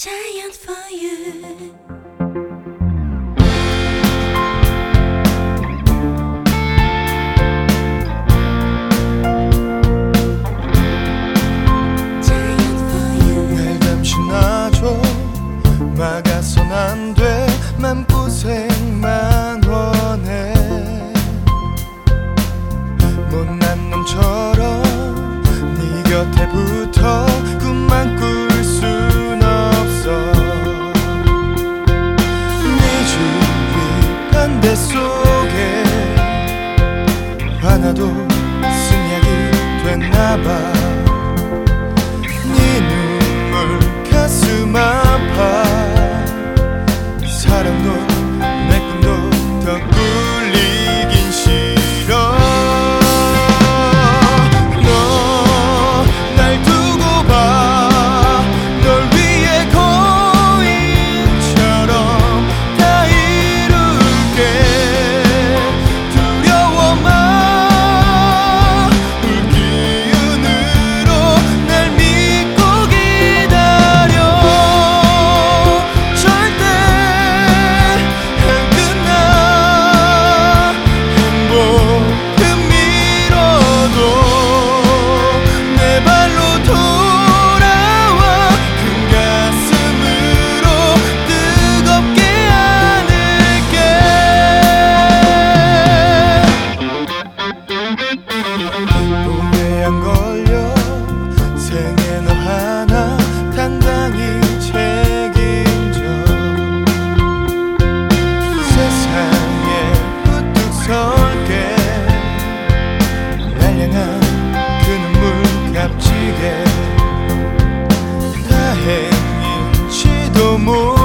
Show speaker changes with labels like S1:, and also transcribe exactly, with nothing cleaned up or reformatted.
S1: Giant for you.
S2: 막아선 안 돼 맘고생만 원해 못난 놈처럼 네 곁에 붙어 꿈만 꿀 순 없어 네 주위 반대 속에 하나도 쓴 약이 됐나봐 네 눈물 가슴 아파 사랑도 내 꿈도 더 꿀리긴 싫어 너 날 두고 봐 널 위해 거인처럼 다 이룰게 두려워 마 울 기운으로 날 믿고 기다려 봄에 안 걸려 생에 너 하나 당당히 책임져 세상에 우뚝 설게 날 향한 그 눈물 값지게 다행인지도 모르